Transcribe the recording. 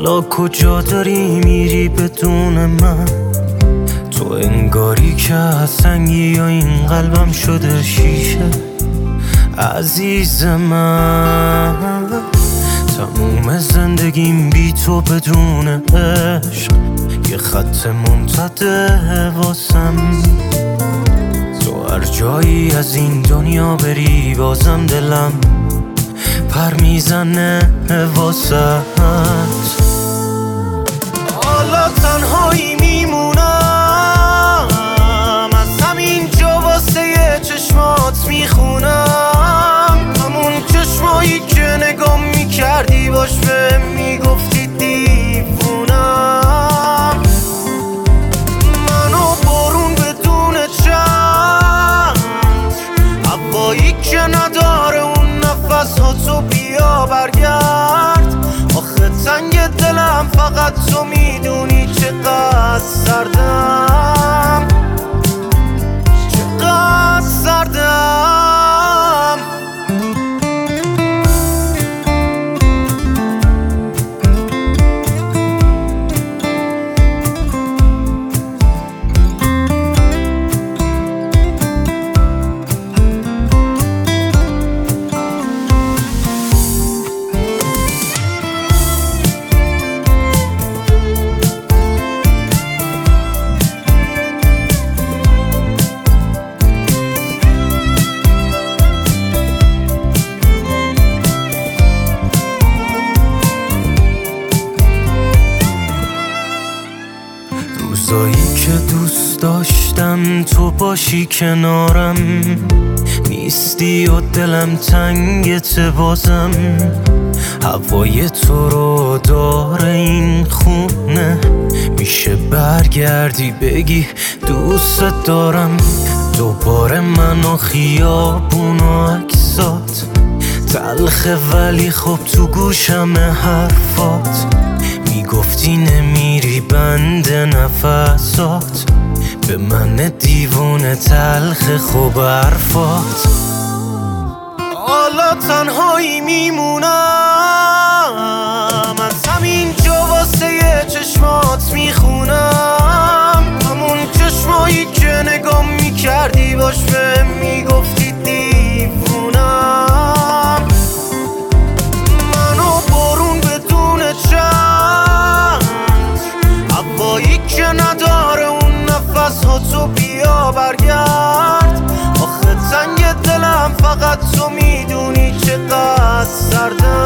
حالا کجا داری میری بدون من؟ تو انگاری که از سنگی یا این قلبم شده شیشه. عزیز من تموم زندگیم بی تو بدون عشق یه خط ممتده واسم. تو هر جایی از این دنیا بری بازم دلم پر میزنه واسط. حالا تنهایی میمونم، از همین جا واسه چشمات میخونم. همون چشمایی که نگام میکردی باش به میگفتی دیوونم. منو بارون بدون چند، هوایی که نداره اون نفس ها، تو بیا برگرد. آخه تنگ دلم فقط تو میدونی چقدر سردم، چقدر سردم. روزایی که دوست داشتم تو باشی کنارم، نیستی و دلم تنگت بازم. هوای تو رو داره این خونه، میشه برگردی بگی دوست دارم. دوباره من و خیابون و عکسات تلخه ولی خب تو گوشم حرفات. میگفتی نمیری بند نفسات، به من دیوونه تلخ خوب حرفات. حالا تنهایی میمونم، از همین جا واسه چشمات میخونم. همون چشمایی که نگام میکردی باش به میگفتی دیوونم. منو بارون بدون چند، هوایی که نداره اون نفس ها، تو بیا برگرد. آخه تنگ دلم فقط تو میدونی چقدر سردم.